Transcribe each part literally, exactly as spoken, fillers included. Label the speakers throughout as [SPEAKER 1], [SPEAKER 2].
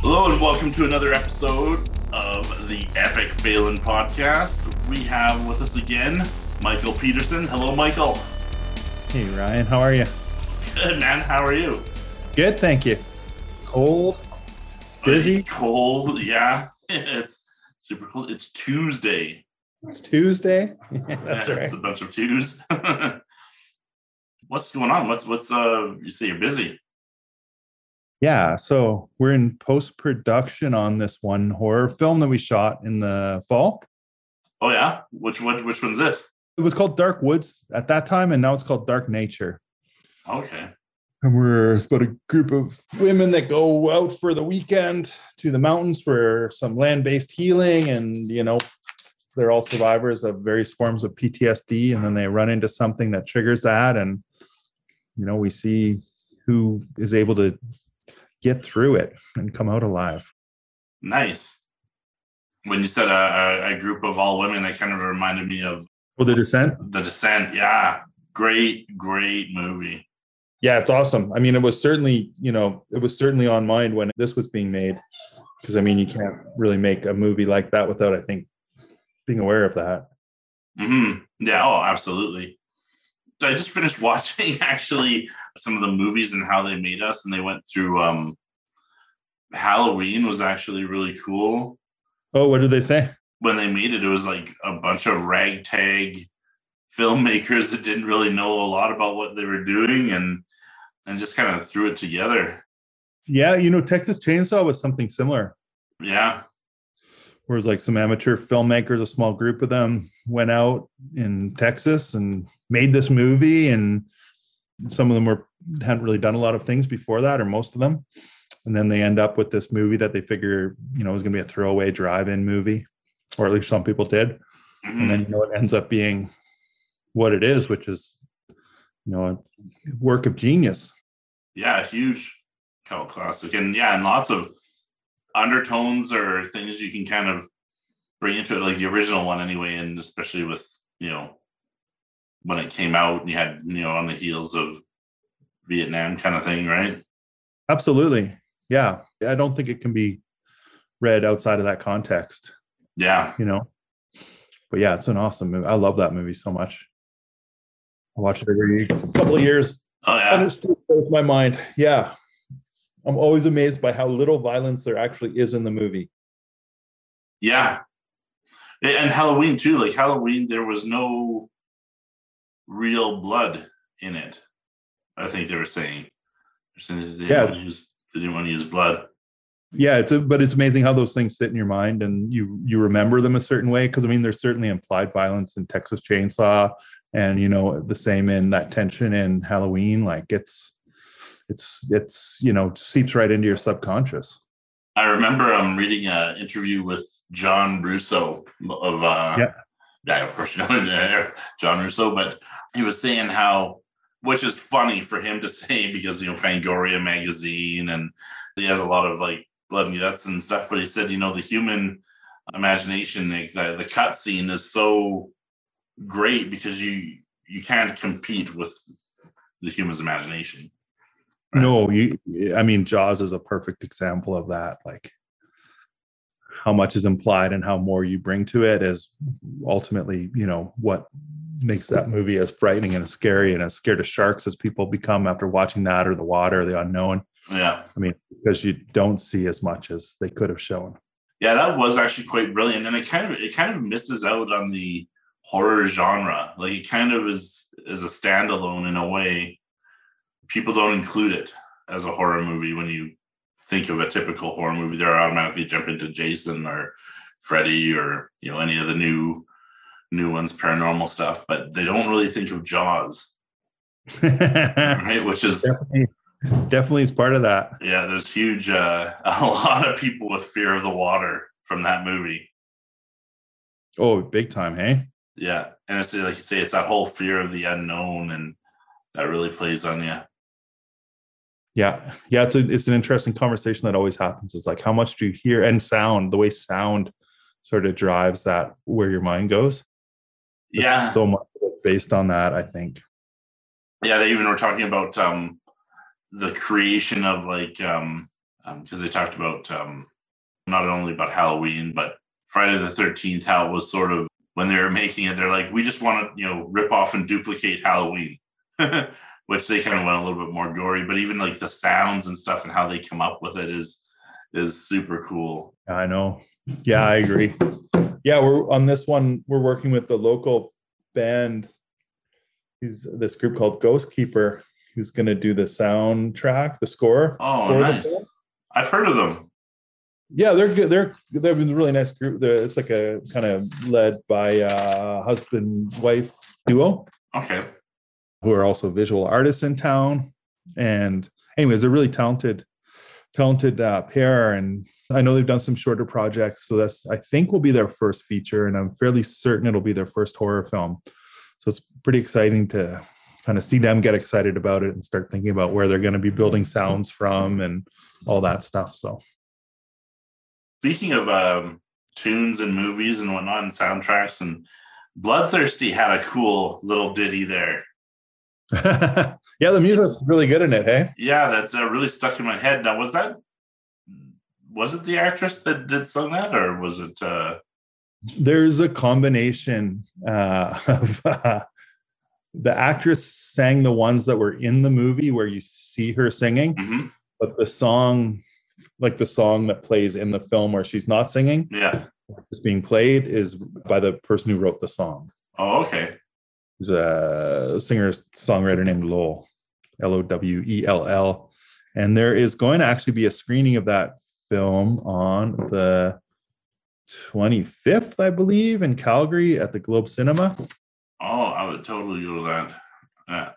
[SPEAKER 1] Hello and welcome to another episode of the Epic Phelan Podcast. We have with us again Michael Peterson. Hello, Michael.
[SPEAKER 2] Hey, Ryan. How are you?
[SPEAKER 1] Good, man. How are you?
[SPEAKER 2] Good, thank you. Cold, busy.
[SPEAKER 1] Cold, yeah. It's super cold. It's Tuesday.
[SPEAKER 2] It's Tuesday. That's
[SPEAKER 1] yeah,
[SPEAKER 2] right.
[SPEAKER 1] It's a bunch of twos. What's going on? What's what's uh? You say you're busy.
[SPEAKER 2] Yeah, so we're in post-production on this one horror film that we shot in the fall.
[SPEAKER 1] Oh yeah, which what which one's this?
[SPEAKER 2] It was called Dark Woods at that time, and now it's called Dark Nature.
[SPEAKER 1] Okay.
[SPEAKER 2] And we're it's about a group of women that go out for the weekend to the mountains for some land-based healing, and you know, they're all survivors of various forms of P T S D, and then they run into something that triggers that, and you know, we see who is able to get through it and come out alive.
[SPEAKER 1] Nice. When you said a, a, a group of all women, that kind of reminded me of
[SPEAKER 2] Oh, The Descent?
[SPEAKER 1] The Descent. Yeah. Great, great movie.
[SPEAKER 2] Yeah, it's awesome. I mean, it was certainly, you know, it was certainly on mind when this was being made. Because, I mean, you can't really make a movie like that without, I think, being aware of that.
[SPEAKER 1] Mm-hmm. Yeah, oh, absolutely. So I just finished watching, actually, some of the movies and how they made us. And they went through um, Halloween was actually really cool.
[SPEAKER 2] Oh, what did they say?
[SPEAKER 1] When they made it, it was like a bunch of ragtag filmmakers that didn't really know a lot about what they were doing and and just kind of threw it together.
[SPEAKER 2] Yeah, you know, Texas Chainsaw was something similar.
[SPEAKER 1] Yeah.
[SPEAKER 2] Whereas like some amateur filmmakers, a small group of them went out in Texas and made this movie, and some of them were hadn't really done a lot of things before that, or most of them. And then they end up with this movie that they figure, you know, is going to be a throwaway drive-in movie, or at least some people did. Mm-hmm. And then, you know, it ends up being what it is, which is, you know, a work of genius.
[SPEAKER 1] Yeah, a huge cult classic. And yeah, and lots of undertones or things you can kind of bring into it, like the original one anyway, and especially with, you know, when it came out and you had, you know, on the heels of Vietnam kind of thing, right?
[SPEAKER 2] Absolutely. Yeah. I don't think it can be read outside of that context.
[SPEAKER 1] Yeah.
[SPEAKER 2] You know, but yeah, it's an awesome movie. I love that movie so much. I watch it every couple of years.
[SPEAKER 1] Oh, yeah.
[SPEAKER 2] And it still blows my mind. Yeah. I'm always amazed by how little violence there actually is in the movie.
[SPEAKER 1] Yeah. And Halloween too. Like Halloween, there was no real blood in it. I think they were saying. They didn't,
[SPEAKER 2] yeah.
[SPEAKER 1] want to use, they didn't want to use blood.
[SPEAKER 2] Yeah, it's a, but it's amazing how those things sit in your mind and you you remember them a certain way. Because I mean, there's certainly implied violence in Texas Chainsaw, and you know, the same in that tension in Halloween. Like it's it's it's you know, seeps right into your subconscious.
[SPEAKER 1] I remember um reading an interview with John Russo of uh
[SPEAKER 2] yeah,
[SPEAKER 1] yeah of course you know John Russo, but he was saying how, which is funny for him to say because, you know, Fangoria magazine, and he has a lot of like blood and guts and stuff, but he said, you know, the human imagination, like the, the cut scene is so great because you you can't compete with the human's imagination.
[SPEAKER 2] Right? No, you I mean, Jaws is a perfect example of that. Like how much is implied and how more you bring to it is ultimately, you know, what makes that movie as frightening and as scary and as scared of sharks as people become after watching that, or the water, or the unknown.
[SPEAKER 1] Yeah.
[SPEAKER 2] I mean, because you don't see as much as they could have shown.
[SPEAKER 1] Yeah, that was actually quite brilliant. And it kind of it kind of misses out on the horror genre. Like it kind of is is a standalone in a way. People don't include it as a horror movie. When you think of a typical horror movie, they're automatically jump into Jason or Freddy or, you know, any of the new new ones, paranormal stuff, but they don't really think of Jaws. Right? Which is
[SPEAKER 2] definitely, definitely is part of that.
[SPEAKER 1] Yeah, there's huge uh, a lot of people with fear of the water from that movie.
[SPEAKER 2] Oh, big time, hey?
[SPEAKER 1] Yeah. And it's like you say, it's that whole fear of the unknown, and that really plays on you.
[SPEAKER 2] Yeah. Yeah, it's a, it's an interesting conversation that always happens. Is like, how much do you hear, and sound, the way sound sort of drives that, where your mind goes.
[SPEAKER 1] Yeah.
[SPEAKER 2] It's so much based on that, I think.
[SPEAKER 1] Yeah, they even were talking about um, the creation of like um, because um, they talked about um, not only about Halloween, but Friday the thirteenth, how it was sort of when they were making it, they're like, we just want to, you know, rip off and duplicate Halloween, which they kind of went a little bit more gory, but even like the sounds and stuff and how they come up with it is, is super cool.
[SPEAKER 2] I know. Yeah, I agree. Yeah, we're on this one, we're working with the local band. He's this group called Ghost Keeper, who's going to do the soundtrack, the score.
[SPEAKER 1] Oh, nice. I've heard of them.
[SPEAKER 2] Yeah, they're good. They're they're a really nice group. They're, it's like a kind of led by a husband wife duo.
[SPEAKER 1] Okay.
[SPEAKER 2] Who are also visual artists in town. And anyways, they're really talented, talented uh, pair. And I know they've done some shorter projects. So that's, I think, will be their first feature. And I'm fairly certain it'll be their first horror film. So it's pretty exciting to kind of see them get excited about it and start thinking about where they're going to be building sounds from and all that stuff. So.
[SPEAKER 1] Speaking of um, tunes and movies and whatnot and soundtracks, and Bloodthirsty had a cool little ditty there.
[SPEAKER 2] Yeah, the music's really good in it, hey?
[SPEAKER 1] Yeah, that's uh, really stuck in my head. Now, was that, was it the actress that did sung that, or was it? Uh...
[SPEAKER 2] There's a combination uh, of uh, the actress sang the ones that were in the movie where you see her singing,
[SPEAKER 1] mm-hmm.
[SPEAKER 2] but the song, like the song that plays in the film where she's not singing,
[SPEAKER 1] yeah,
[SPEAKER 2] is being played is by the person who wrote the song.
[SPEAKER 1] Oh, okay.
[SPEAKER 2] There's a singer songwriter named Lowell, L O W E L L, and there is going to actually be a screening of that film on the twenty-fifth, I believe, in Calgary at the Globe Cinema.
[SPEAKER 1] Oh, I would totally go to that. Yeah.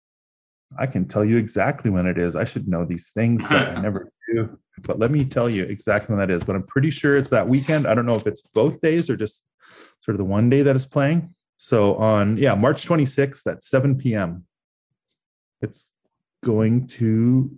[SPEAKER 2] I can tell you exactly when it is. I should know these things, but I never do. But let me tell you exactly when that is. But I'm pretty sure it's that weekend. I don't know if it's both days or just sort of the one day that it's playing. So on, yeah, March twenty-sixth at seven p.m. It's going to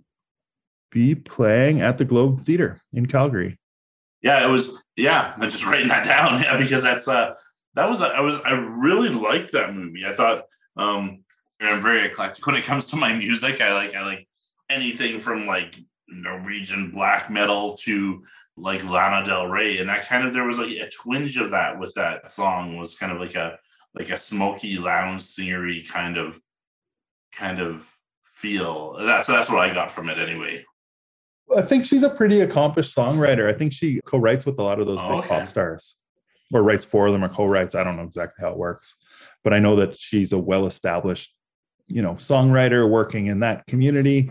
[SPEAKER 2] be playing at the Globe Theatre in Calgary.
[SPEAKER 1] Yeah, it was. Yeah, I'm just writing that down. Yeah, because that's uh, that was. I was. I really liked that movie. I thought. Um, I'm very eclectic when it comes to my music. I like. I like anything from like Norwegian black metal to like Lana Del Rey, and that kind of there was like a twinge of that with that song. Was kind of like a like a smoky lounge singery kind of kind of feel. That's that's what I got from it anyway.
[SPEAKER 2] I think she's a pretty accomplished songwriter. I think she co-writes with a lot of those
[SPEAKER 1] oh,
[SPEAKER 2] big
[SPEAKER 1] okay.
[SPEAKER 2] pop stars, or writes for them or co-writes. I don't know exactly how it works, but I know that she's a well-established, you know, songwriter working in that community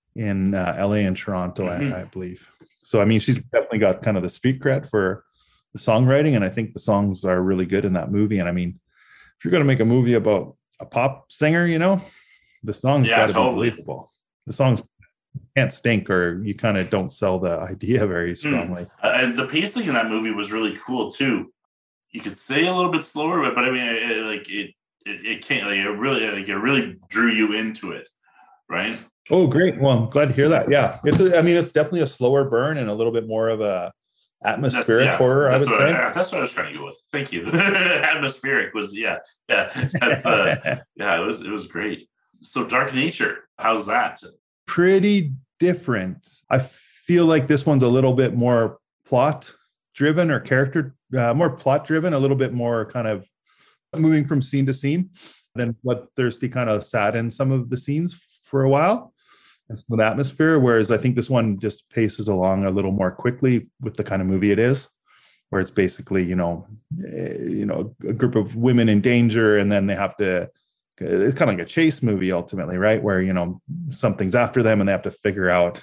[SPEAKER 2] in uh, L A and Toronto, mm-hmm. I, I believe. So, I mean, she's definitely got kind of the street cred for the songwriting, and I think the songs are really good in that movie. And I mean, if you're going to make a movie about a pop singer, you know, the songs
[SPEAKER 1] yeah,
[SPEAKER 2] got to
[SPEAKER 1] totally.
[SPEAKER 2] be believable. The songs can't stink, or you kind of don't sell the idea very strongly.
[SPEAKER 1] Mm. Uh, and the pacing in that movie was really cool too. You could say a little bit slower, but, but I mean, it, it, like it, it, it can't. Like it really, like it really drew you into it, right?
[SPEAKER 2] Oh, great! Well, I'm glad to hear that. Yeah, it's. A, I mean, it's definitely a slower burn and a little bit more of a atmospheric
[SPEAKER 1] yeah,
[SPEAKER 2] horror. I would
[SPEAKER 1] what
[SPEAKER 2] say
[SPEAKER 1] I, that's what I was trying to go with. Thank you. Atmospheric was yeah, yeah. That's uh, yeah. It was it was great. So Dark Nature, how's that?
[SPEAKER 2] Pretty different. I feel like this one's a little bit more plot driven or character, uh, more plot driven, a little bit more kind of moving from scene to scene than Bloodthirsty kind of sat in some of the scenes for a while. And some of the atmosphere, whereas I think this one just paces along a little more quickly with the kind of movie it is, where it's basically, you know, eh, you know, a group of women in danger, and then they have to, it's kind of like a chase movie ultimately, right? Where, you know, something's after them and they have to figure out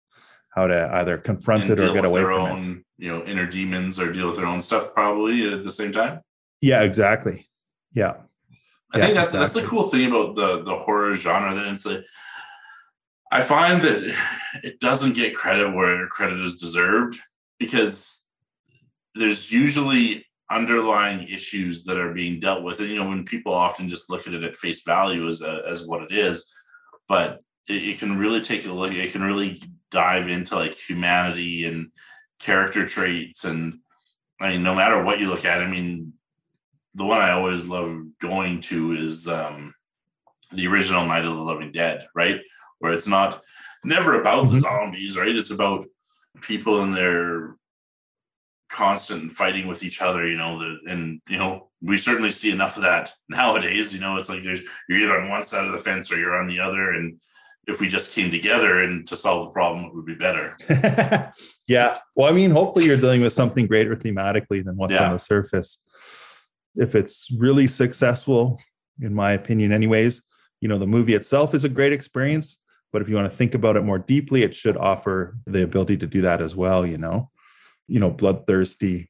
[SPEAKER 2] how to either confront
[SPEAKER 1] and
[SPEAKER 2] it or get away
[SPEAKER 1] their
[SPEAKER 2] from
[SPEAKER 1] own,
[SPEAKER 2] it.
[SPEAKER 1] You know, inner demons, or deal with their own stuff probably at the same time.
[SPEAKER 2] Yeah, exactly. Yeah.
[SPEAKER 1] I
[SPEAKER 2] yeah,
[SPEAKER 1] think that's
[SPEAKER 2] exactly.
[SPEAKER 1] that's the cool thing about the the horror genre, that it's like, I find that it doesn't get credit where credit is deserved, because there's usually underlying issues that are being dealt with. And, you know, when people often just look at it at face value as a, as what it is, but it, it can really take a look, it can really dive into like humanity and character traits. And I mean, no matter what you look at, I mean, the one I always love going to is um, the original Night of the Living Dead, right? Where it's not never about the zombies, right? It's about people in their constant fighting with each other, you know, the, and, you know, we certainly see enough of that nowadays. You know, it's like there's, you're either on one side of the fence or you're on the other. And if we just came together and to solve the problem, it would be better.
[SPEAKER 2] Yeah. Well, I mean, hopefully you're dealing with something greater thematically than what's
[SPEAKER 1] yeah.
[SPEAKER 2] on the surface. If it's really successful, in my opinion, anyways, you know, the movie itself is a great experience, but if you want to think about it more deeply, it should offer the ability to do that as well, you know. You know, Bloodthirsty,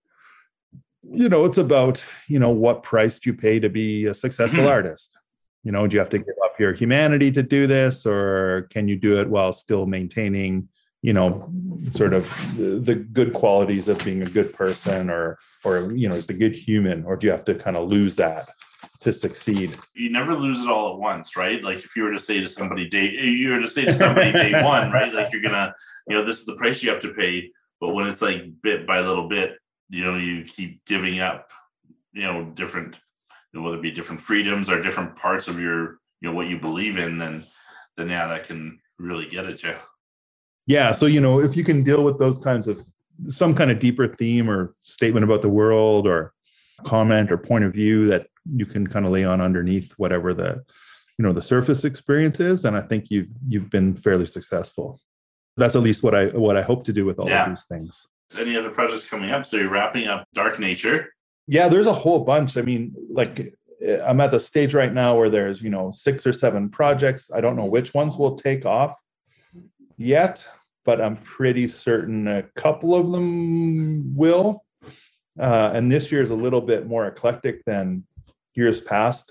[SPEAKER 2] you know, it's about, you know, what price do you pay to be a successful mm-hmm. artist? You know, do you have to give up your humanity to do this, or can you do it while still maintaining, you know, sort of the, the good qualities of being a good person, or, or, you know, is the good human, or do you have to kind of lose that to succeed?
[SPEAKER 1] You never lose it all at once, right? Like if you were to say to somebody day, you were to say to somebody day one, right? Like you're gonna, you know, this is the price you have to pay. But when it's like bit by little bit, you know, you keep giving up, you know, different, you know, whether it be different freedoms or different parts of your, you know, what you believe in, then, then yeah, that can really get at you.
[SPEAKER 2] Yeah. So, you know, if you can deal with those kinds of, some kind of deeper theme or statement about the world or comment or point of view that you can kind of lay on underneath whatever the, you know, the surface experience is, then I think you've, you've been fairly successful. That's at least what I what I hope to do with all yeah. of these things.
[SPEAKER 1] Any other projects coming up? So you're wrapping up Dark Nature.
[SPEAKER 2] Yeah, there's a whole bunch. I mean, like I'm at the stage right now where there's, you know, six or seven projects. I don't know which ones will take off yet, but I'm pretty certain a couple of them will. Uh, and this year is a little bit more eclectic than years past.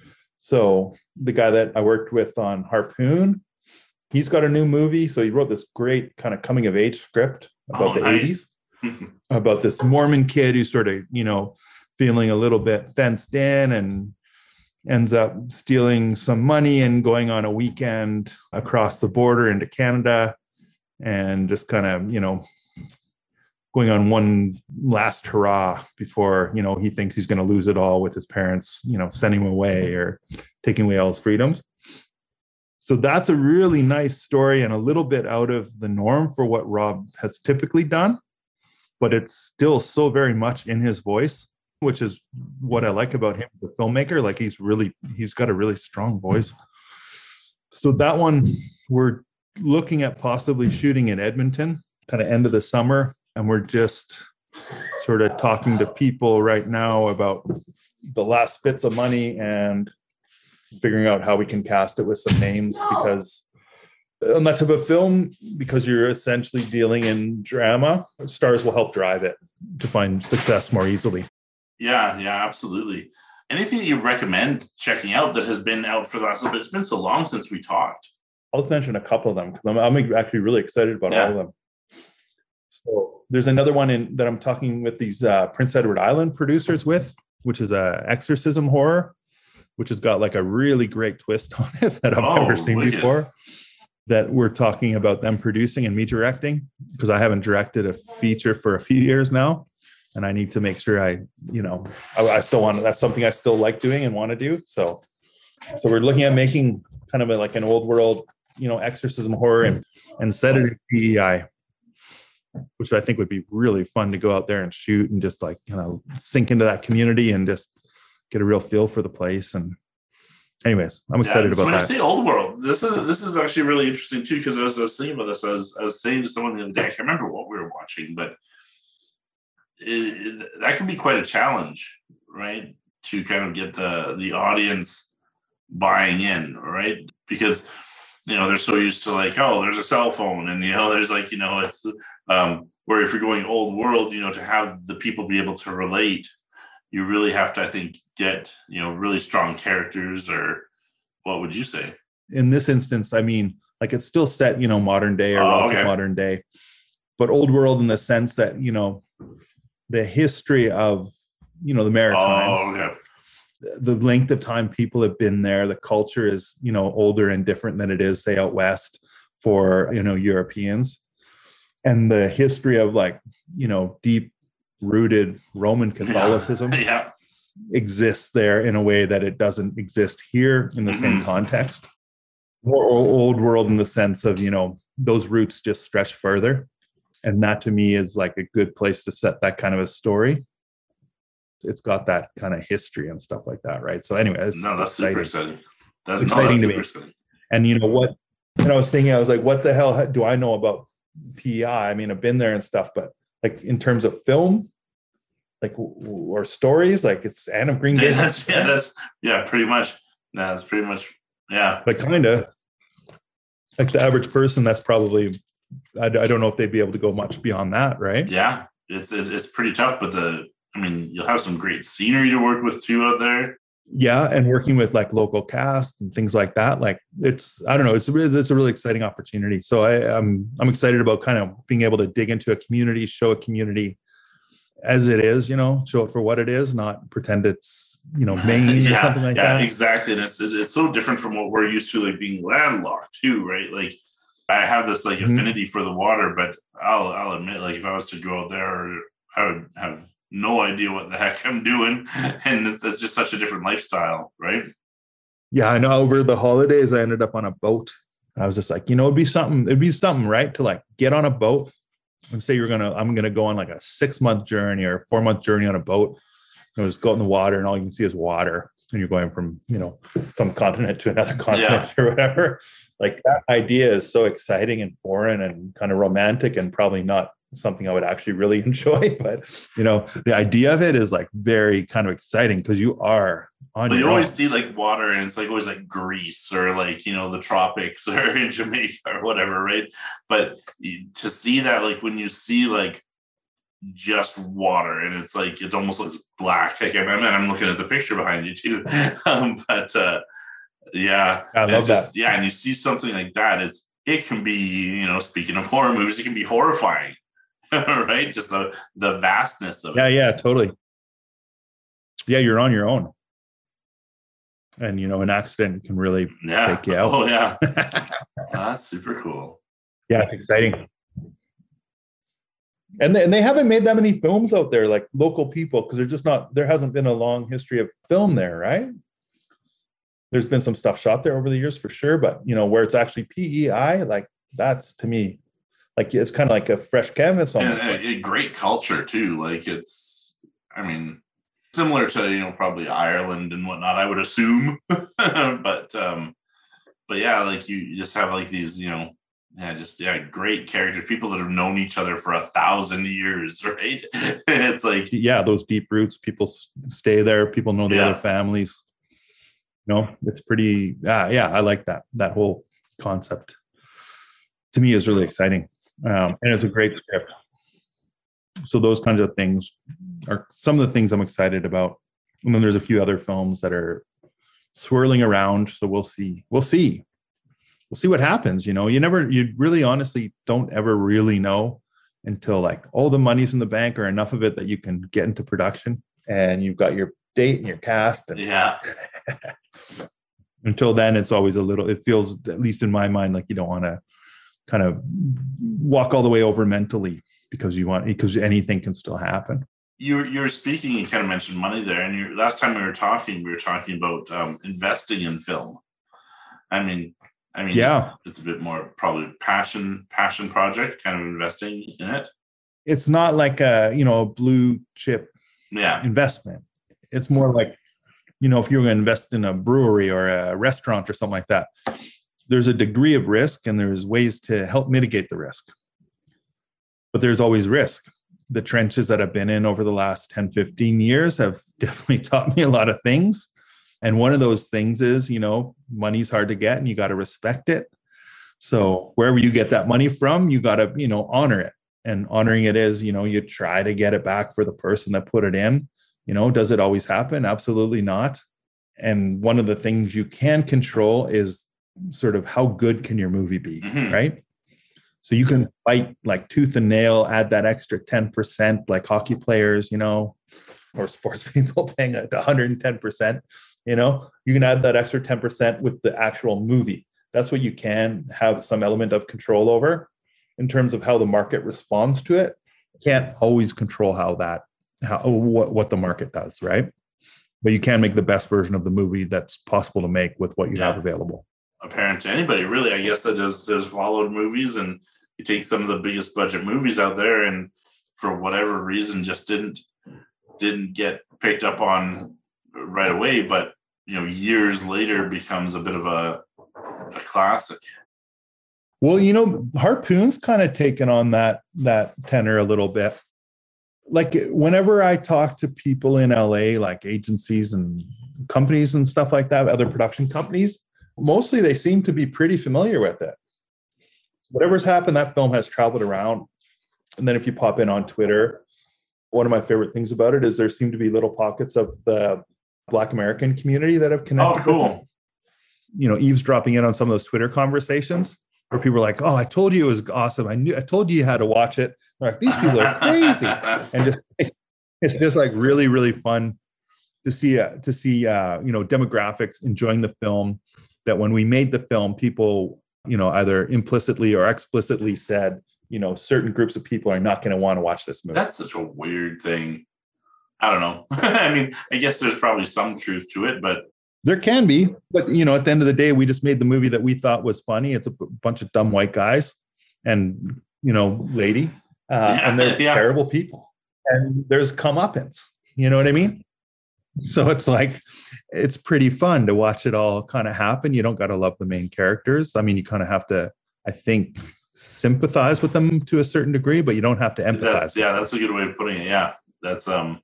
[SPEAKER 2] So the guy that I worked with on Harpoon, he's got a new movie. So he wrote this great kind of coming of age script about oh, the nice. eighties, about this Mormon kid who's sort of, you know, feeling a little bit fenced in and ends up stealing some money and going on a weekend across the border into Canada and just kind of, you know, going on one last hurrah before, you know, he thinks he's going to lose it all with his parents, you know, sending him away or taking away all his freedoms. So that's a really nice story and a little bit out of the norm for what Rob has typically done, but it's still so very much in his voice, which is what I like about him, the filmmaker. Like he's really, he's got a really strong voice. So that one, we're looking at possibly shooting in Edmonton, kind of end of the summer. And we're just sort of talking to people right now about the last bits of money and figuring out how we can cast it with some names, because on that type of film, because you're essentially dealing in drama, stars will help drive it to find success more easily.
[SPEAKER 1] Yeah, yeah, absolutely. Anything that you recommend checking out that has been out for the last little bit? It's been so long since we talked.
[SPEAKER 2] I'll just mention a couple of them because I'm, I'm actually really excited about yeah. all of them. So there's another one in that I'm talking with these uh, Prince Edward Island producers with, which is a exorcism horror, which has got like a really great twist on it that I've oh, never seen wicked. before, that we're talking about them producing and me directing, because I haven't directed a feature for a few years now. And I need to make sure I, you know, I, I still want to, that's something I still like doing and want to do. So, so we're looking at making kind of a, like an old world, you know, exorcism horror and, and set it in P E I, which I think would be really fun to go out there and shoot and just like, you know, sink into that community and just get a real feel for the place. And anyways, I'm excited yeah, about
[SPEAKER 1] when
[SPEAKER 2] that.
[SPEAKER 1] When I say old world, this is this is actually really interesting too, because I was, I was thinking about this. I was, I was saying to someone the other day, I can't remember what we were watching, but it, it, that can be quite a challenge, right? To kind of get the the audience buying in, right? Because, you know, they're so used to like, oh, there's a cell phone, and, you know, there's like, you know, it's um, where if you're going old world, you know, to have the people be able to relate, you really have to, I think, get, you know, really strong characters. Or what would you say?
[SPEAKER 2] In this instance, I mean, like it's still set, you know, modern day or
[SPEAKER 1] oh,
[SPEAKER 2] relative
[SPEAKER 1] okay.
[SPEAKER 2] modern day, but old world in the sense that, you know, the history of, you know, the Maritimes,
[SPEAKER 1] oh, okay.
[SPEAKER 2] the length of time people have been there, the culture is, you know, older and different than it is, say, out west for, you know, Europeans. And the history of like, you know, deep rooted Roman Catholicism
[SPEAKER 1] yeah. yeah.
[SPEAKER 2] exists there in a way that it doesn't exist here in the mm-hmm. same context. More old world in the sense of, you know, those roots just stretch further. And that to me is like a good place to set that kind of a story. It's got that kind of history and stuff like that, right? So anyway, it's
[SPEAKER 1] No, that's
[SPEAKER 2] exciting.
[SPEAKER 1] super exciting. That's
[SPEAKER 2] It's
[SPEAKER 1] no,
[SPEAKER 2] exciting
[SPEAKER 1] that's
[SPEAKER 2] to me.
[SPEAKER 1] super exciting.
[SPEAKER 2] And you know what? And I was thinking, I was like, what the hell do I know about P E I? I mean, I've been there and stuff, but like in terms of film, like or stories, like it's Anne of Green
[SPEAKER 1] Yeah,
[SPEAKER 2] Gables.
[SPEAKER 1] that's, yeah, that's yeah, pretty much. Yeah, that's pretty much. Yeah,
[SPEAKER 2] Like kind of like the average person. That's probably. I, I don't know if they'd be able to go much beyond that, right?
[SPEAKER 1] Yeah, it's, it's it's pretty tough, but the I mean, you'll have some great scenery to work with too out there.
[SPEAKER 2] Yeah, and working with like local cast and things like that, like it's I don't know, it's a really it's a really exciting opportunity. So I, I'm I'm excited about kind of being able to dig into a community, show a community as it is, you know, show it for what it is, not pretend it's you know Maine
[SPEAKER 1] yeah,
[SPEAKER 2] or something like
[SPEAKER 1] yeah,
[SPEAKER 2] that.
[SPEAKER 1] Exactly, and it's, it's it's so different from what we're used to, like being landlocked too, right? Like I have this like affinity mm-hmm. for the water, but I'll I'll admit, like if I was to go out there, I would have no idea what the heck I'm doing, and it's, it's just such a different lifestyle, right?
[SPEAKER 2] Yeah, I know. Over the holidays, I ended up on a boat. I was just like, you know, it'd be something. It'd be something, right? To like get on a boat and say you're gonna, I'm gonna go on like a six month journey or a four month journey on a boat. You know, just go in the water, and all you can see is water, and you're going from you know some continent to another continent yeah. or whatever. Like that idea is so exciting and foreign and kind of romantic, and probably not something I would actually really enjoy. But you know, the idea of it is like very kind of exciting because you are on.
[SPEAKER 1] But
[SPEAKER 2] your
[SPEAKER 1] you always
[SPEAKER 2] own.
[SPEAKER 1] see like water, and it's like always like Greece or like you know the tropics or in Jamaica or whatever, right? But to see that, like when you see like just water, and it's like it almost looks black. Like I mean, I'm looking at the picture behind you too, um, but. uh Yeah,
[SPEAKER 2] I love
[SPEAKER 1] just,
[SPEAKER 2] that.
[SPEAKER 1] Yeah, and you see something like that, it's it can be, you know, speaking of horror movies, it can be horrifying, right? Just the the vastness of
[SPEAKER 2] yeah,
[SPEAKER 1] it.
[SPEAKER 2] Yeah, yeah, totally. Yeah, you're on your own, and you know, an accident can really
[SPEAKER 1] yeah.
[SPEAKER 2] take you out.
[SPEAKER 1] Oh yeah, that's super cool.
[SPEAKER 2] Yeah, it's exciting. And they, and they haven't made that many films out there, like local people, because they're just not. There hasn't been a long history of film there, right? There's been some stuff shot there over the years for sure, but you know where it's actually P E I, like that's to me, like it's kind of like a fresh canvas.
[SPEAKER 1] Almost. And a, a great culture too. Like it's, I mean, similar to you know probably Ireland and whatnot. I would assume, but um, but yeah, like you just have like these, you know, yeah, just yeah, great characters, people that have known each other for a thousand years, right? It's like
[SPEAKER 2] yeah, those deep roots. People stay there. People know the yeah. other families. No, it's pretty, uh, yeah, I like that. That whole concept to me is really exciting. Um, and it's a great script. So those kinds of things are some of the things I'm excited about. And then there's a few other films that are swirling around. So we'll see. We'll see. We'll see what happens. You know, you never, you really honestly don't ever really know until like all the money's in the bank or enough of it that you can get into production and you've got your date and your cast. And
[SPEAKER 1] yeah.
[SPEAKER 2] Until then, it's always a little, it feels, at least in my mind, like you don't want to kind of walk all the way over mentally because you want, because anything can still happen.
[SPEAKER 1] You were, you were speaking, you kind of mentioned money there. And you last time we were talking, we were talking about um, investing in film. I mean, I mean,
[SPEAKER 2] yeah,
[SPEAKER 1] it's, it's a bit more probably passion, passion project, kind of investing in it.
[SPEAKER 2] It's not like a, you know, a blue chip
[SPEAKER 1] yeah.
[SPEAKER 2] investment. It's more like, you know, if you're going to invest in a brewery or a restaurant or something like that, there's a degree of risk and there's ways to help mitigate the risk. But there's always risk. The trenches that I've been in over the last ten, fifteen years have definitely taught me a lot of things. And one of those things is, you know, money's hard to get and you got to respect it. So wherever you get that money from, you got to, you know, honor it. And honoring it is, you know, you try to get it back for the person that put it in. You know, does it always happen? Absolutely not. And one of the things you can control is sort of how good can your movie be, mm-hmm. right? So you can fight like tooth and nail, add that extra ten percent like hockey players, you know, or sports people paying one hundred ten percent, you know, you can add that extra ten percent with the actual movie. That's what you can have some element of control over in terms of how the market responds to it. You can't always control how that how what, what the market does, right? But you can make the best version of the movie that's possible to make with what you yeah. have available.
[SPEAKER 1] Apparent to anybody, really, I guess, that has, has followed movies and you take some of the biggest budget movies out there, and for whatever reason, just didn't didn't get picked up on right away. But you know, years later, becomes a bit of a a classic.
[SPEAKER 2] Well, you know, Harpoon's kind of taken on that that tenor a little bit. Like whenever I talk to people in L A, like agencies and companies and stuff like that, other production companies, mostly they seem to be pretty familiar with it. Whatever's happened, that film has traveled around. And then if you pop in on Twitter, one of my favorite things about it is there seem to be little pockets of the Black American community that have connected.
[SPEAKER 1] Oh, cool.
[SPEAKER 2] With it. You know, eavesdropping in on some of those Twitter conversations where people are like, "Oh, I told you it was awesome. I knew, I told you you had to watch it." They're like, "These people are crazy," and just, it's just like really, really fun to see. Uh, to see, uh, you know, demographics enjoying the film. That when we made the film, people, you know, either implicitly or explicitly said, you know, certain groups of people are not going to want to watch this movie.
[SPEAKER 1] That's such a weird thing. I don't know. I mean, I guess there's probably some truth to it, but
[SPEAKER 2] there can be. But, you know, at the end of the day, we just made the movie that we thought was funny. It's a b- bunch of dumb white guys and, you know, lady, uh,
[SPEAKER 1] yeah,
[SPEAKER 2] and they're
[SPEAKER 1] yeah.
[SPEAKER 2] terrible people. And there's comeuppance. You know what I mean? So it's like, it's pretty fun to watch it all kind of happen. You don't got to love the main characters. I mean, you kind of have to, I think, sympathize with them to a certain degree, but you don't have to empathize.
[SPEAKER 1] That's, yeah, that's a good way of putting it. Yeah, that's um.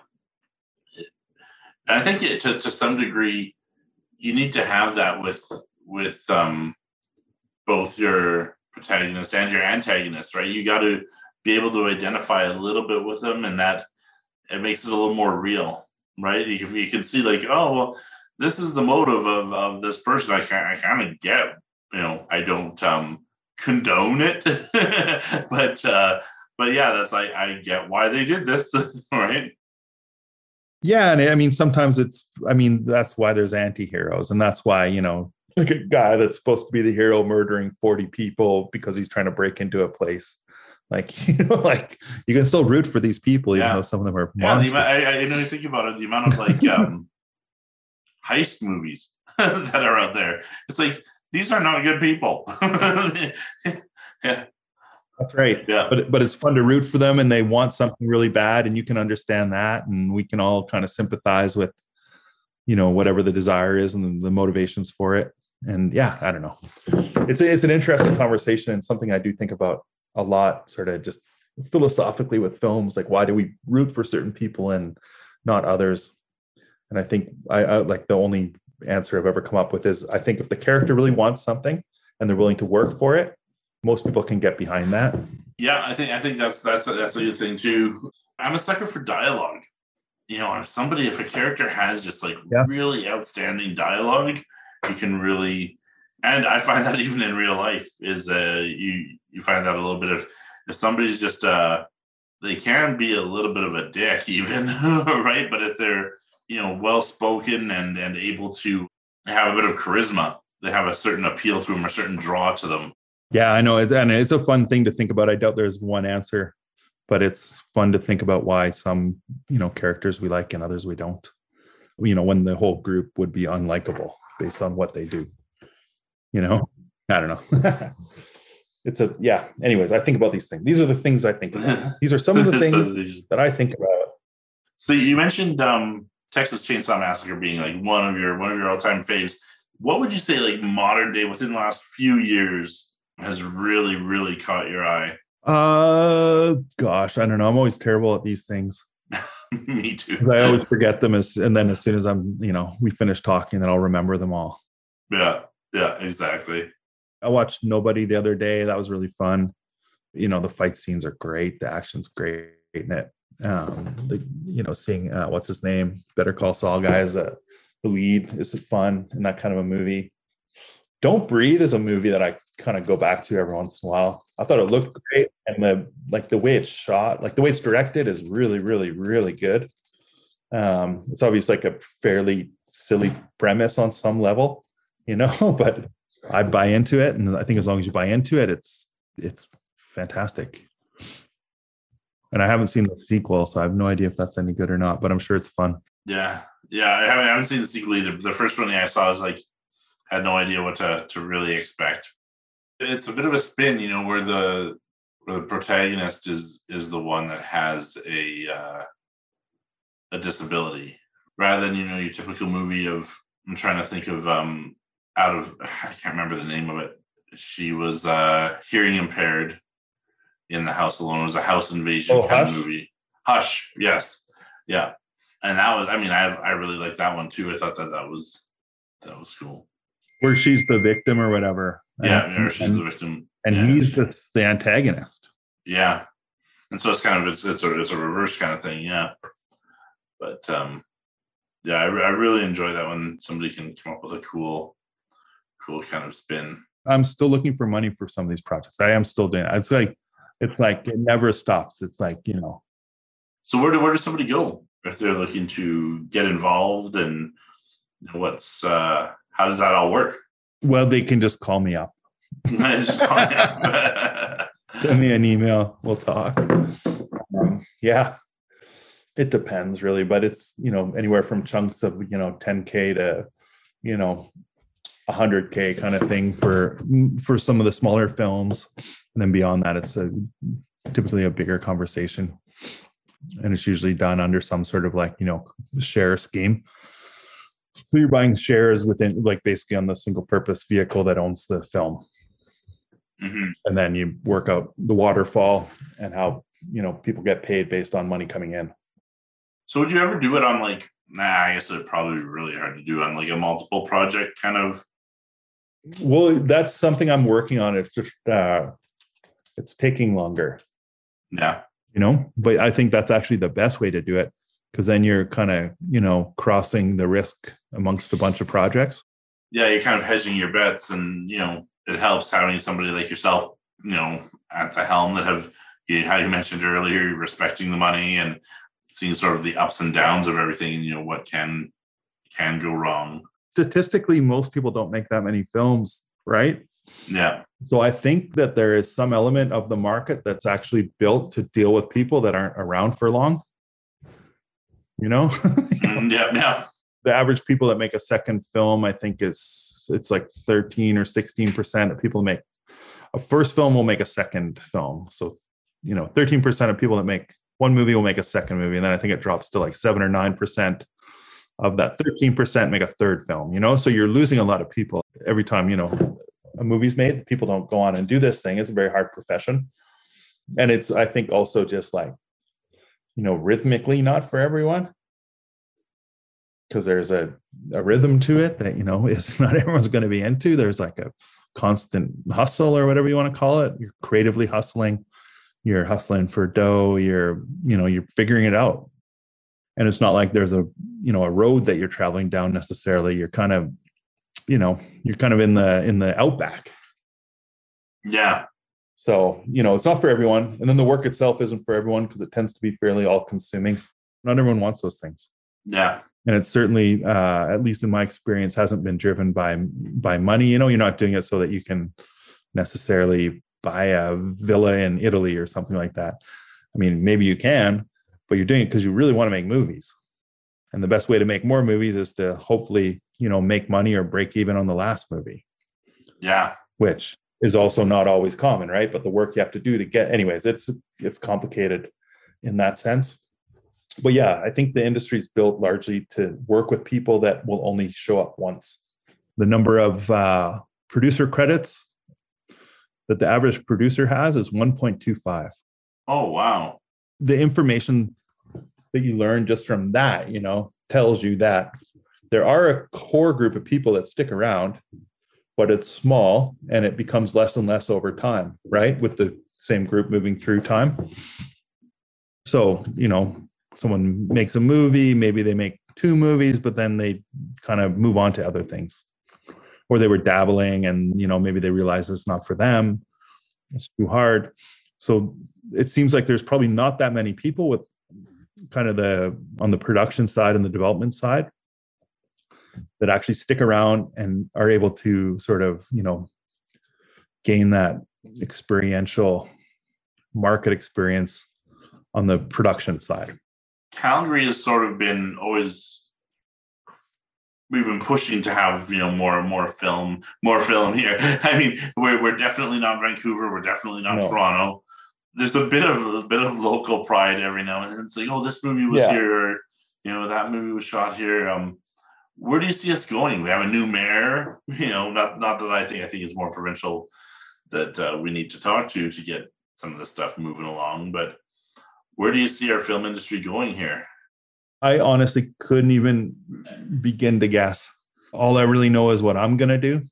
[SPEAKER 1] It, and I think it, to to some degree, you need to have that with with um, both your protagonist and your antagonist, right? You got to be able to identify a little bit with them, and that it makes it a little more real, right? You, you can see like, oh well, this is the motive of of this person. I can I kind of get, you know, I don't um. condone it, but uh but yeah, that's I I get why they did this, right?
[SPEAKER 2] Yeah, and I mean sometimes it's I mean that's why there's anti-heroes, and that's why, you know, like a guy that's supposed to be the hero murdering forty people because he's trying to break into a place. Like, you know, like you can still root for these people, even
[SPEAKER 1] yeah.
[SPEAKER 2] though some of them are
[SPEAKER 1] yeah,
[SPEAKER 2] monsters.
[SPEAKER 1] The, I, I you know, you think about it, the amount of like um heist movies that are out there. It's like these are not good people. yeah.
[SPEAKER 2] That's right.
[SPEAKER 1] Yeah.
[SPEAKER 2] But but it's fun to root for them, and they want something really bad, and you can understand that, and we can all kind of sympathize with, you know, whatever the desire is and the, the motivations for it. And yeah, I don't know. It's it's an interesting conversation and something I do think about a lot, sort of just philosophically with films. Like, why do we root for certain people and not others? And I think I, I like the only answer I've ever come up with is I think if the character really wants something and they're willing to work for it, most people can get behind that.
[SPEAKER 1] Yeah, I think I think that's that's that's a good thing too. I'm a sucker for dialogue. You know, if somebody, if a character has just like yeah. really outstanding dialogue, you can really, and I find that even in real life is uh you you find that a little bit of if somebody's just uh they can be a little bit of a dick even, right? But if they're, you know, well spoken and and able to have a bit of charisma, they have a certain appeal to them, a certain draw to them.
[SPEAKER 2] Yeah, I know, and it's a fun thing to think about. I doubt there's one answer, but it's fun to think about why some, you know, characters we like and others we don't. You know, when the whole group would be unlikable based on what they do. You know, I don't know. It's a yeah. Anyways, I think about these things. These are the things I think about. These are some of the things that I think about.
[SPEAKER 1] So you mentioned um, Texas Chainsaw Massacre being like one of your one of your all time faves. What would you say, like modern day, within the last few years, has really really caught your eye?
[SPEAKER 2] Uh, gosh, I don't know. I'm always terrible at these things.
[SPEAKER 1] Me too.
[SPEAKER 2] I always forget them, as and then as soon as I'm, you know, we finish talking, then I'll remember them all.
[SPEAKER 1] Yeah, yeah, exactly.
[SPEAKER 2] I watched Nobody the other day. That was really fun. You know, the fight scenes are great. The action's great in it. Um, the, you know, seeing uh, what's his name, Better Call Saul guy as uh, the lead is fun in that kind of a movie. Don't Breathe is a movie that I kind of go back to every once in a while. I thought it looked great, and the like the way it's shot, like the way it's directed, is really, really, really good. Um, it's obviously like a fairly silly premise on some level, you know, but I buy into it, and I think as long as you buy into it, it's it's fantastic. And I haven't seen the sequel, so I have no idea if that's any good or not, but I'm sure it's fun.
[SPEAKER 1] Yeah, yeah, I haven't, I haven't seen the sequel either. The first one I saw was like, had no idea what to to really expect. It's a bit of a spin, you know, where the where the protagonist is is the one that has a uh, a disability, rather than, you know, your typical movie of, I'm trying to think of um out of I can't remember the name of it. She was uh hearing impaired in the house alone. It was a house invasion
[SPEAKER 2] Oh,
[SPEAKER 1] kind of
[SPEAKER 2] Hush.
[SPEAKER 1] movie. Hush, yes, yeah, and that was, I mean, I I really liked that one too. I thought that that was that was cool.
[SPEAKER 2] Where she's the victim or whatever. And,
[SPEAKER 1] Yeah, yeah, she's the
[SPEAKER 2] and,
[SPEAKER 1] victim.
[SPEAKER 2] and
[SPEAKER 1] Yeah,
[SPEAKER 2] he's just the antagonist.
[SPEAKER 1] yeah, and so it's kind of it's it's a it's a reverse kind of thing. Yeah, but um, yeah, I, I really enjoy that when somebody can come up with a cool, cool kind of spin.
[SPEAKER 2] I'm still looking for money for some of these projects. I am still doing it. It's like, it's like it never stops. It's like, you know.
[SPEAKER 1] So where do where does somebody go if they're looking to get involved, and you know, what's uh, how does that all work?
[SPEAKER 2] Well, they can just call me up.
[SPEAKER 1] Just calling out.
[SPEAKER 2] Send me an email. We'll talk. Um, yeah, it depends really, but it's, you know, anywhere from chunks of, you know, ten K to, you know, one hundred K kind of thing for for some of the smaller films. And then beyond that, it's a typically a bigger conversation. And it's usually done under some sort of like, you know, share scheme. So you're buying shares within, like, basically on the single purpose vehicle that owns the film.
[SPEAKER 1] Mm-hmm.
[SPEAKER 2] And then you work out the waterfall and how, you know, people get paid based on money coming in.
[SPEAKER 1] So would you ever do it on like, nah, I guess it'd probably be really hard to do on like a multiple project kind of.
[SPEAKER 2] Well, that's something I'm working on. It's just, uh, it's taking longer,
[SPEAKER 1] Yeah.
[SPEAKER 2] you know, but I think that's actually the best way to do it, because then you're kind of, you know, crossing the risk amongst a bunch of projects.
[SPEAKER 1] Yeah, you're kind of hedging your bets, and, you know, it helps having somebody like yourself, you know, at the helm that have, you know, how you mentioned earlier, respecting the money and seeing sort of the ups and downs of everything, and, you know, what can can go wrong.
[SPEAKER 2] Statistically, most people don't make that many films, right?
[SPEAKER 1] Yeah.
[SPEAKER 2] So I think that there is some element of the market that's actually built to deal with people that aren't around for long. You know?
[SPEAKER 1] Mm, yeah, yeah.
[SPEAKER 2] The average people that make a second film, I think, is it's like thirteen or sixteen percent of people make a first film will make a second film. So, you know, thirteen percent of people that make one movie will make a second movie. And then I think it drops to like seven or nine percent of that thirteen percent make a third film, you know? So you're losing a lot of people every time, you know, a movie's made. People don't go on and do this thing. It's a very hard profession. And it's, I think, also just like, you know, rhythmically not for everyone, because there's a, a rhythm to it that, you know, is not everyone's going to be into. There's like a constant hustle or whatever you want to call it. You're creatively hustling. You're hustling for dough. You're, you know, you're figuring it out. And it's not like there's a, you know, a road that you're traveling down necessarily. You're kind of, you know, you're kind of in the, in the outback.
[SPEAKER 1] Yeah.
[SPEAKER 2] So, you know, it's not for everyone. And then the work itself isn't for everyone, because it tends to be fairly all consuming. Not everyone wants those things.
[SPEAKER 1] Yeah.
[SPEAKER 2] And it's certainly, uh, at least in my experience, hasn't been driven by, by money. You know, you're not doing it so that you can necessarily buy a villa in Italy or something like that. I mean, maybe you can, but you're doing it because you really want to make movies. And the best way to make more movies is to hopefully, you know, make money or break even on the last movie.
[SPEAKER 1] Yeah.
[SPEAKER 2] Which is also not always common, right? But the work you have to do to get, anyways, it's it's complicated in that sense. But yeah, I think the industry is built largely to work with people that will only show up once. The number of uh, producer credits that the average producer has is one point two five.
[SPEAKER 1] Oh, wow.
[SPEAKER 2] The information that you learn just from that, you know, tells you that there are a core group of people that stick around, but it's small and it becomes less and less over time, right? With the same group moving through time. So, you know, someone makes a movie, maybe they make two movies, but then they kind of move on to other things. Or they were dabbling and, you know, maybe they realize it's not for them. It's too hard. So it seems like there's probably not that many people with kind of the, on the production side and the development side, that actually stick around and are able to sort of, you know, gain that experiential market experience on the production side.
[SPEAKER 1] Calgary has sort of been always we've been pushing to have, you know, more and more film, more film here. I mean, we're we're definitely not Vancouver. We're definitely not
[SPEAKER 2] No.
[SPEAKER 1] Toronto. There's a bit of a bit of local pride every now and then. It's like, oh, this movie was
[SPEAKER 2] Yeah.
[SPEAKER 1] here, or, you know, that movie was shot here. Um, where do you see us going? We have a new mayor. You know, not not that I think I think it's more provincial that uh, we need to talk to to get some of this stuff moving along. But where do you see our film industry going here?
[SPEAKER 2] I honestly couldn't even begin to guess. All I really know is what I'm going to do.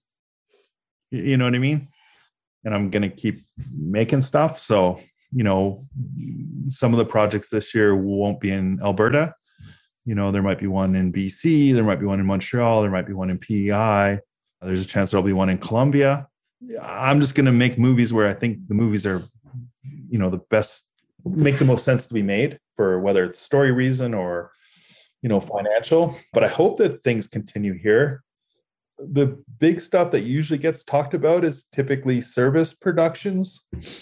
[SPEAKER 2] You know what I mean? And I'm going to keep making stuff. So, you know, some of the projects this year won't be in Alberta. You know, there might be one in B C, there might be one in Montreal, there might be one in P E I. There's a chance there'll be one in Colombia. I'm just going to make movies where I think the movies are, you know, the best, make the most sense to be made, for whether it's story reason or, you know, financial. But I hope that things continue here. The big stuff that usually gets talked about is typically service productions,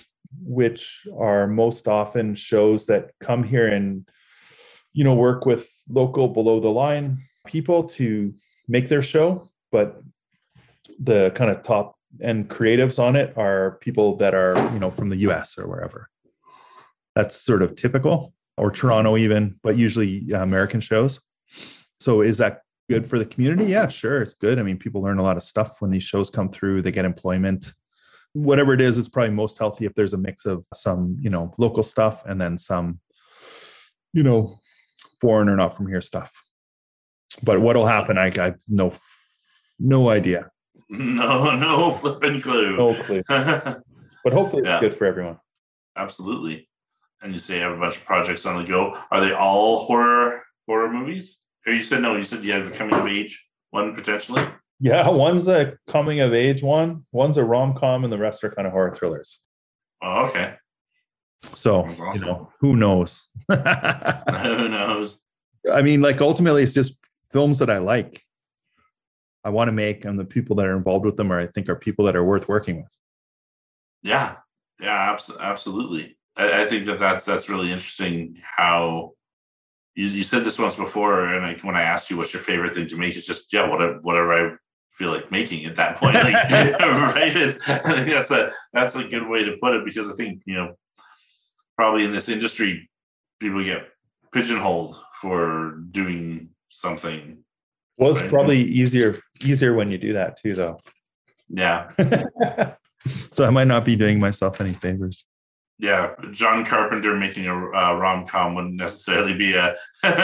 [SPEAKER 2] which are most often shows that come here and, you know, work with local below the line people to make their show. But the kind of top end creatives on it are people that are, you know, from the U S or wherever. That's sort of typical, or Toronto even, but usually American shows. So is that good for the community? Yeah, sure. It's good. I mean, people learn a lot of stuff when these shows come through. They get employment. Whatever it is, it's probably most healthy if there's a mix of some, you know, local stuff and then some, you know, foreign or not from here stuff. But what'll happen, I, I have no, no idea.
[SPEAKER 1] No, no flipping clue.
[SPEAKER 2] No clue. But hopefully
[SPEAKER 1] Yeah.
[SPEAKER 2] it's good for everyone.
[SPEAKER 1] Absolutely. And you say you have a bunch of projects on the go. Are they all horror horror movies? Or you said no, you said you have a coming of age one potentially?
[SPEAKER 2] Yeah, one's a coming of age one, one's a rom-com, and the rest are kind of horror thrillers.
[SPEAKER 1] Oh, okay.
[SPEAKER 2] So,
[SPEAKER 1] That's awesome.
[SPEAKER 2] you know, who knows?
[SPEAKER 1] Who knows?
[SPEAKER 2] I mean, like, ultimately, it's just films that I like, I want to make, and the people that are involved with them are, I think, are people that are worth working with.
[SPEAKER 1] Yeah, yeah, abs- absolutely. I, I think that that's that's really interesting. How you, you said this once before, and I, when I asked you what's your favorite thing to make, it's just yeah, whatever whatever I feel like making at that point. Like, right? It's, I think that's a that's a good way to put it, because I think, you know, probably in this industry, people get pigeonholed for doing something.
[SPEAKER 2] Well, it's
[SPEAKER 1] Right.
[SPEAKER 2] probably easier easier when you do that too, though.
[SPEAKER 1] Yeah,
[SPEAKER 2] So I might not be doing myself any favors.
[SPEAKER 1] yeah. John Carpenter making a uh, rom com wouldn't necessarily be a.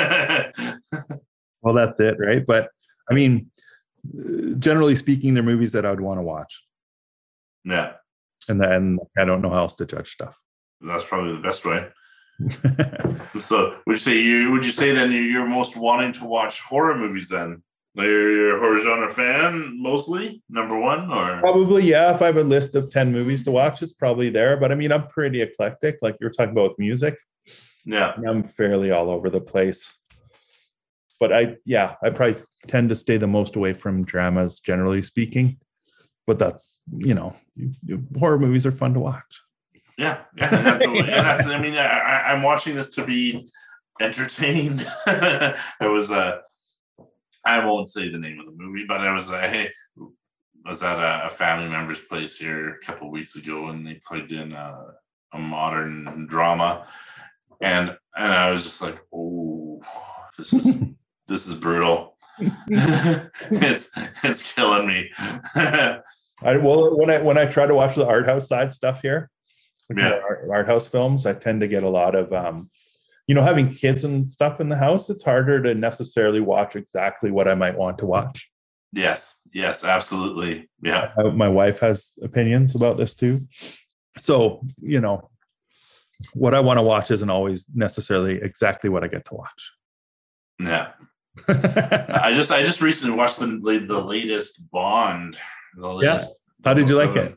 [SPEAKER 2] Well, that's it, right? But I mean, generally speaking, they're movies that I would want to watch,
[SPEAKER 1] Yeah,
[SPEAKER 2] and then I don't know how else to judge stuff.
[SPEAKER 1] that's probably the best way. So, would you say you would you say then you're most wanting to watch horror movies then? Like, You're, you're a horror genre fan mostly, number one, or
[SPEAKER 2] Probably, yeah. If I have a list of ten movies to watch, it's probably there. But I mean, I'm pretty eclectic. Like you were talking about with music,
[SPEAKER 1] yeah,
[SPEAKER 2] I'm fairly all over the place. But I, yeah, I probably tend to stay the most away from dramas, generally speaking. But that's, you know, horror movies are fun to watch.
[SPEAKER 1] yeah, yeah. And that's, and that's I mean, I, I- I'm watching this to be entertained. I was uh I won't say the name of the movie, but I was uh, was at a, a family member's place here a couple of weeks ago, and they played in a, a modern drama, and and I was just like, oh, this is this is brutal. it's it's killing me.
[SPEAKER 2] I well when I when I try to watch the art house side stuff here, like
[SPEAKER 1] Yeah.
[SPEAKER 2] the art, art house films, I tend to get a lot of um, you know, having kids and stuff in the house, it's harder to necessarily watch exactly what I might want to watch.
[SPEAKER 1] Yes, yes, absolutely. Yeah,
[SPEAKER 2] Uh, My wife has opinions about this too. So, you know, what I want to watch isn't always necessarily exactly what I get to watch.
[SPEAKER 1] yeah. I just I just recently watched the the latest Bond. The latest,
[SPEAKER 2] How did you like it?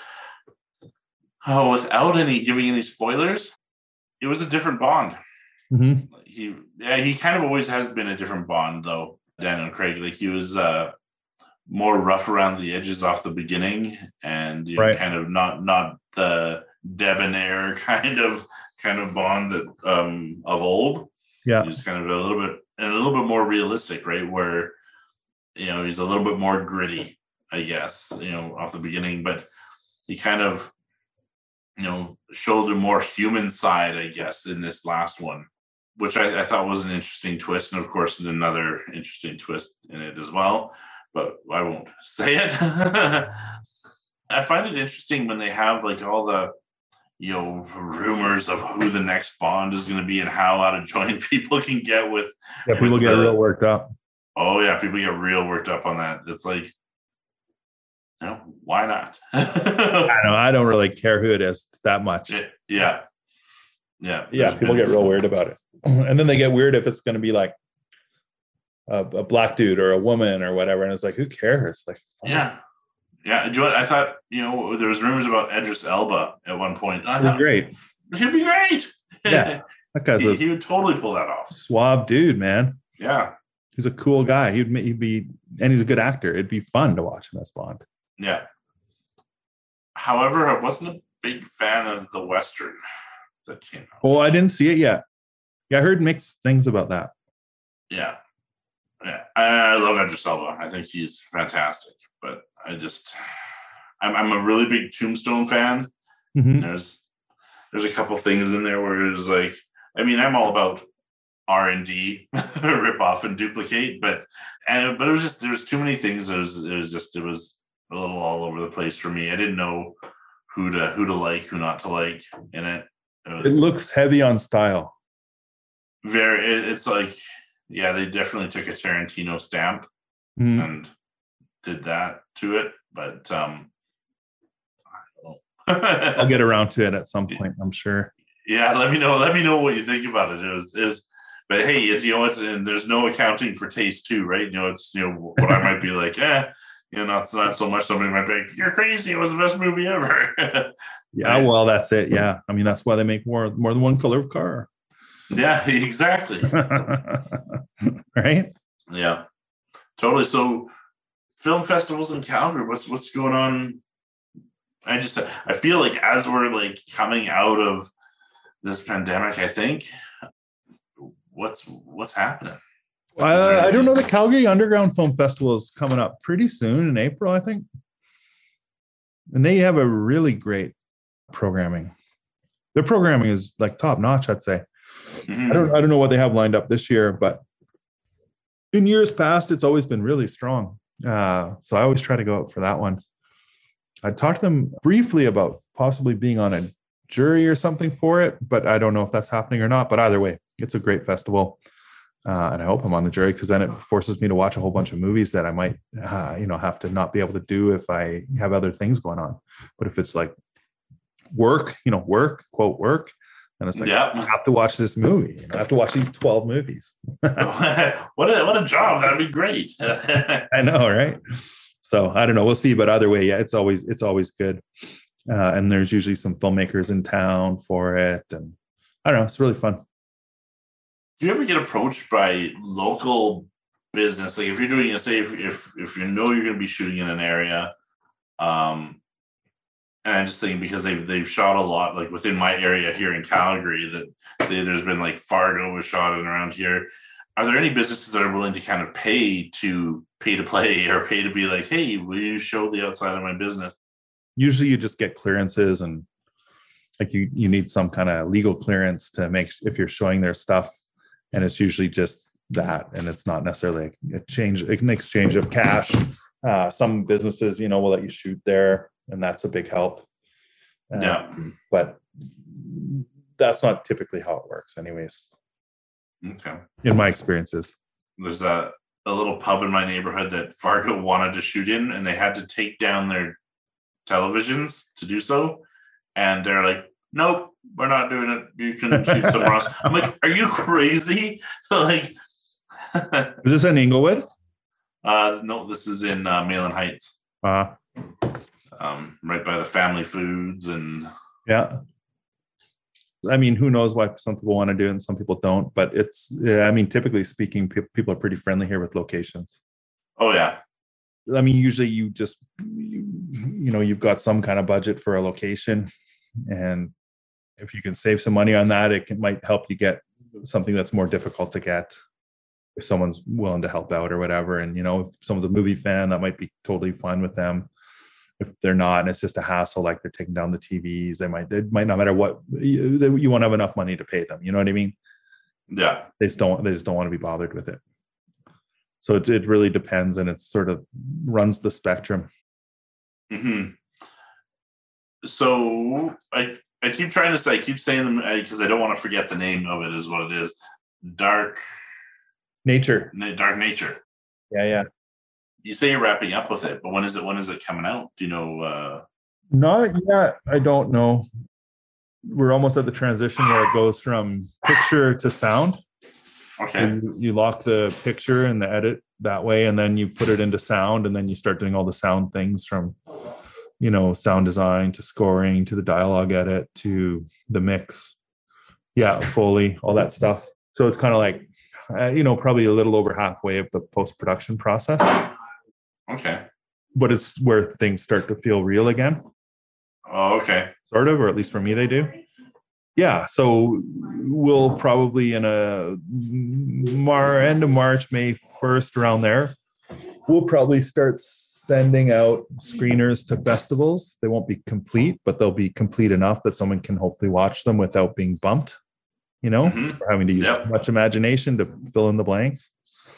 [SPEAKER 1] Oh, without any giving any spoilers, it was a different Bond.
[SPEAKER 2] Mhm.
[SPEAKER 1] He yeah, he kind of always has been a different Bond though, Daniel Craig. Like he was uh more rough around the edges off the beginning, and you know,
[SPEAKER 2] Right.
[SPEAKER 1] kind of not not the debonair kind of kind of Bond that um of old.
[SPEAKER 2] Yeah.
[SPEAKER 1] He was kind of a little bit and a little bit more realistic, right? Where you know, he's a little bit more gritty, I guess, you know, off the beginning, but he kind of, you know, showed a more human side, I guess, in this last one, which I, I thought was an interesting twist. And of course, another interesting twist in it as well, but I won't say it. I find it interesting when they have like all the, you know, rumors of who the next Bond is going to be and how out of joint people can get with.
[SPEAKER 2] Yeah, people
[SPEAKER 1] with
[SPEAKER 2] get
[SPEAKER 1] the,
[SPEAKER 2] real worked up.
[SPEAKER 1] Oh yeah, people get real worked up on that. It's like, you know, why not?
[SPEAKER 2] I know. I don't really care who it is that much.
[SPEAKER 1] Yeah, yeah, yeah.
[SPEAKER 2] Yeah, people
[SPEAKER 1] been,
[SPEAKER 2] get real weird about it, and then they get weird if it's going to be like a, a black dude or a woman or whatever, and it's like, who cares? Like, fuck.
[SPEAKER 1] yeah, yeah. Do you know what? I thought, you know, there was rumors about Idris Elba at one point. And I
[SPEAKER 2] He's
[SPEAKER 1] thought,
[SPEAKER 2] great.
[SPEAKER 1] He'd be great.
[SPEAKER 2] Yeah, that guy's
[SPEAKER 1] he,
[SPEAKER 2] a
[SPEAKER 1] he would totally pull that off.
[SPEAKER 2] suave dude, man.
[SPEAKER 1] Yeah,
[SPEAKER 2] he's a cool guy. He'd, he'd be, and he's a good actor. It'd be fun to watch him as Bond.
[SPEAKER 1] yeah. However, I wasn't a big fan of the Western that came out.
[SPEAKER 2] Well, I didn't see it yet. Yeah, I heard mixed things about that.
[SPEAKER 1] Yeah. Yeah. I, I love Idris Elba. I think he's fantastic. But I just, I'm, I'm a really big Tombstone fan.
[SPEAKER 2] Mm-hmm.
[SPEAKER 1] There's there's a couple things in there where it's like, I mean, I'm all about R and D, rip off and duplicate, but and but it was just, there's too many things. It was, it was just, it was a little all over the place for me. I didn't know who to who to like, who not to like in it. It,
[SPEAKER 2] It looks heavy on style.
[SPEAKER 1] very. It, it's like, yeah, they definitely took a Tarantino stamp
[SPEAKER 2] Mm.
[SPEAKER 1] and did that to it. But um, I don't know.
[SPEAKER 2] I'll get around to it at some point, I'm sure.
[SPEAKER 1] Yeah, let me know. Let me know what you think about it. It was, it was but hey, it's, you know, it's, and there's no accounting for taste too, right? You know, it's, you know, what I might be like, eh. You know, not, not so much. Somebody might be like, "You're crazy! It was the best movie ever."
[SPEAKER 2] Yeah,
[SPEAKER 1] Right.
[SPEAKER 2] well, that's it. Yeah, I mean, that's why they make more more than one color of car.
[SPEAKER 1] Yeah, exactly.
[SPEAKER 2] Right?
[SPEAKER 1] Yeah, totally. So, film festivals in Calgary. What's what's going on? I just I feel like as we're like coming out of this pandemic, I think what's what's happening.
[SPEAKER 2] Uh, I don't know. The Calgary Underground Film Festival is coming up pretty soon in April, I think. And they have a really great programming. Their programming is like top notch, I'd say.
[SPEAKER 1] Mm-hmm.
[SPEAKER 2] I don't I don't know what they have lined up this year, but in years past, it's always been really strong. Uh, so I always try to go out for that one. I talked to them briefly about possibly being on a jury or something for it, but I don't know if that's happening or not. But either way, it's a great festival. Uh, and I hope I'm on the jury, because then it forces me to watch a whole bunch of movies that I might, uh, you know, have to not be able to do if I have other things going on. But if it's like work, you know, work, quote, work, then it's like,
[SPEAKER 1] Yep.
[SPEAKER 2] I have to watch this movie. I have to watch these twelve movies.
[SPEAKER 1] what a what a job. That'd be great.
[SPEAKER 2] I know, right? So I don't know. We'll see. But either way, yeah, it's always it's always good. Uh, and there's usually some filmmakers in town for it, and I don't know. It's really fun.
[SPEAKER 1] Do you ever get approached by local business? Like if you're doing, say, if if if you know you're going to be shooting in an area, um, and I'm just thinking because they've they've shot a lot, like within my area here in Calgary, that they, there's been like Fargo was shot in around here. Are there any businesses that are willing to kind of pay to pay to play or pay to be like, hey, will you show the outside of my business?
[SPEAKER 2] Usually, you just get clearances, and like you you need some kind of legal clearance to make if you're showing their stuff. And it's usually just that, and it's not necessarily a change, an exchange of cash. Uh, some businesses, you know, will let you shoot there, and that's a big help. Uh,
[SPEAKER 1] Yeah.
[SPEAKER 2] But that's not typically how it works, anyways,
[SPEAKER 1] Okay.
[SPEAKER 2] in my experiences.
[SPEAKER 1] There's a, a little pub in my neighborhood that Fargo wanted to shoot in, and they had to take down their televisions to do so. And they're like, nope, we're not doing it. You can shoot somewhere else. I'm like, are you crazy? Like,
[SPEAKER 2] Is this in Inglewood?
[SPEAKER 1] uh, no, this is in uh, Malin Heights,
[SPEAKER 2] Uh,
[SPEAKER 1] um, right by the Family Foods. And
[SPEAKER 2] yeah. I mean, who knows why some people want to do it and some people don't, but it's, yeah, I mean, typically speaking, pe- people are pretty friendly here with locations.
[SPEAKER 1] oh yeah,
[SPEAKER 2] I mean, usually you just, you, you know, you've got some kind of budget for a location, and if you can save some money on that, it can, might help you get something that's more difficult to get. if someone's willing to help out or whatever. And, you know, if someone's a movie fan, that might be totally fine with them. If they're not, and it's just a hassle, like they're taking down the T Vs, they might, it might not matter what you, you want to have enough money to pay them. You know what I mean?
[SPEAKER 1] Yeah.
[SPEAKER 2] They just don't, they just don't want to be bothered with it. So it, it really depends, and it sort of runs the spectrum.
[SPEAKER 1] Mm-hmm. So I, I keep trying to say, I keep saying them because I don't want to forget the name of it is what it is. Dark
[SPEAKER 2] Nature.
[SPEAKER 1] Dark Nature.
[SPEAKER 2] Yeah. Yeah.
[SPEAKER 1] You say you're wrapping up with it, but when is it, when is it coming out? Do you know? Uh...
[SPEAKER 2] Not yet. I don't know. We're almost at the transition where it goes from picture to sound.
[SPEAKER 1] Okay.
[SPEAKER 2] So you, you lock the picture and the edit that way, and then you put it into sound, and then you start doing all the sound things from, you know, sound design to scoring to the dialogue edit to the mix. Yeah, Foley, all that stuff. So it's kind of like, uh, you know, probably a little over halfway of the post-production process.
[SPEAKER 1] Okay.
[SPEAKER 2] But it's where things start to feel real again.
[SPEAKER 1] Oh, okay.
[SPEAKER 2] Sort of, or at least for me, they do. Yeah. So we'll probably in a Mar end of March, May first, around there, we'll probably start sending out screeners to festivals. They won't be complete, but they'll be complete enough that someone can hopefully watch them without being bumped, you know, mm-hmm. or having to use yep. too much imagination to fill in the blanks.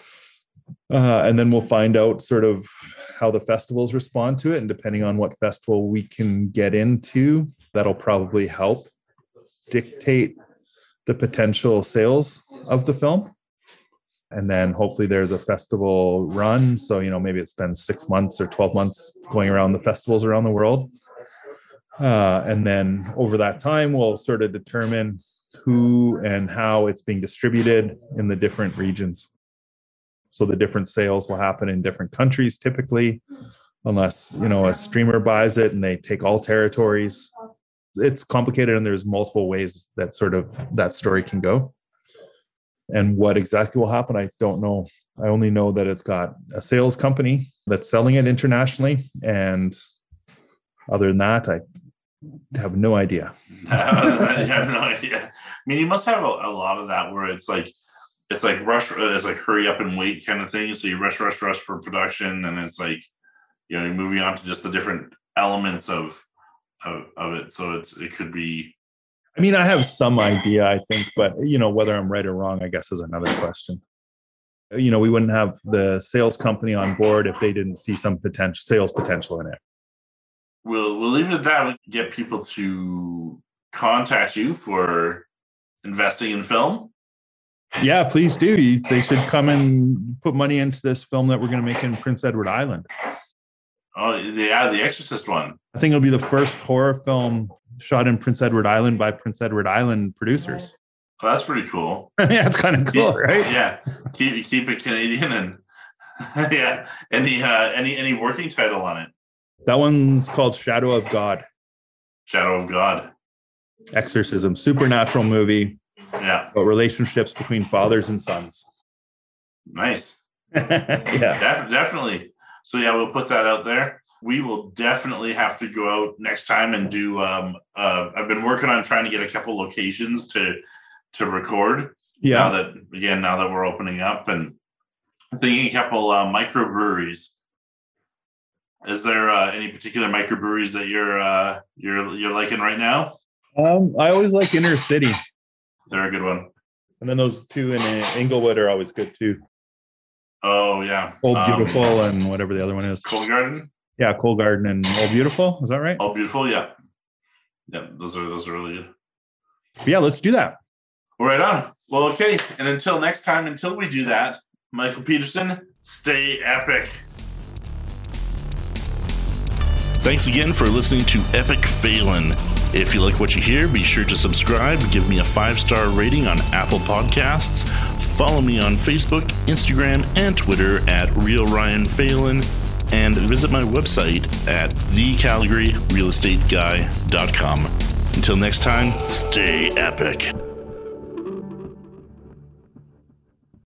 [SPEAKER 2] Uh, and then we'll find out sort of how the festivals respond to it. And depending on what festival we can get into, that'll probably help dictate the potential sales of the film. And then hopefully there's a festival run. So, you know, maybe it spends six months or twelve months going around the festivals around the world. Uh, and then over that time, we'll sort of determine who and how it's being distributed in the different regions. So the different sales will happen in different countries typically, unless, you know, a streamer buys it and they take all territories. It's complicated, and there's multiple ways that sort of that story can go. And what exactly will happen, I don't know. I only know that it's got a sales company that's selling it internationally. And other than that, I have no idea.
[SPEAKER 1] I have no idea. I mean, you must have a, a lot of that where it's like, it's like rush, it's like hurry up and wait kind of thing. So you rush, rush, rush for production. And it's like, you know, you're moving on to just the different elements of, of, of it. So it's, it could be.
[SPEAKER 2] I mean, I have some idea, I think, but, you know, whether I'm right or wrong, I guess is another question. You know, we wouldn't have the sales company on board if they didn't see some potential sales potential in it.
[SPEAKER 1] We'll, we'll leave it at that. We'll get people to contact you for investing in film.
[SPEAKER 2] Yeah, please do. They should come and put money into this film that we're going to make in Prince Edward Island.
[SPEAKER 1] Oh, yeah, the Exorcist one.
[SPEAKER 2] I think it'll be the first horror film shot in Prince Edward Island by Prince Edward Island producers.
[SPEAKER 1] Oh, that's pretty cool.
[SPEAKER 2] Yeah, it's kind of cool,
[SPEAKER 1] keep,
[SPEAKER 2] right?
[SPEAKER 1] Yeah, keep keep it Canadian, and yeah, any uh, any any working title on it?
[SPEAKER 2] That one's called Shadow of God.
[SPEAKER 1] Shadow of God.
[SPEAKER 2] Exorcism, supernatural movie.
[SPEAKER 1] Yeah.
[SPEAKER 2] About relationships between fathers and sons.
[SPEAKER 1] Nice.
[SPEAKER 2] Yeah.
[SPEAKER 1] Def- definitely. So yeah, we'll put that out there. We will definitely have to go out next time and do. Um, uh, I've been working on trying to get a couple locations to to record.
[SPEAKER 2] Yeah.
[SPEAKER 1] Now that again, now that we're opening up, and I'm thinking a couple uh, microbreweries. Is there uh, any particular microbreweries that you're uh, you're you're liking right now?
[SPEAKER 2] Um, I always like Inner City.
[SPEAKER 1] They're a good one. And
[SPEAKER 2] then those two in Inglewood are always good too.
[SPEAKER 1] Oh yeah,
[SPEAKER 2] Old Beautiful um, and whatever the other one is.
[SPEAKER 1] Cold Garden.
[SPEAKER 2] Yeah, Cold Garden and Old Beautiful. Is that right?
[SPEAKER 1] Old Beautiful, yeah, yeah. Those are those are really good.
[SPEAKER 2] But yeah, let's do that.
[SPEAKER 1] Right on. Well, okay. And until next time, until we do that, Michael Peterson, stay epic. Thanks again for listening to Epic Phelan. If you like what you hear, be sure to subscribe, give me a five-star rating on Apple Podcasts, follow me on Facebook, Instagram, and Twitter at Real Ryan Phelan, and visit my website at the calgary real estate guy dot com. Until next time, stay epic.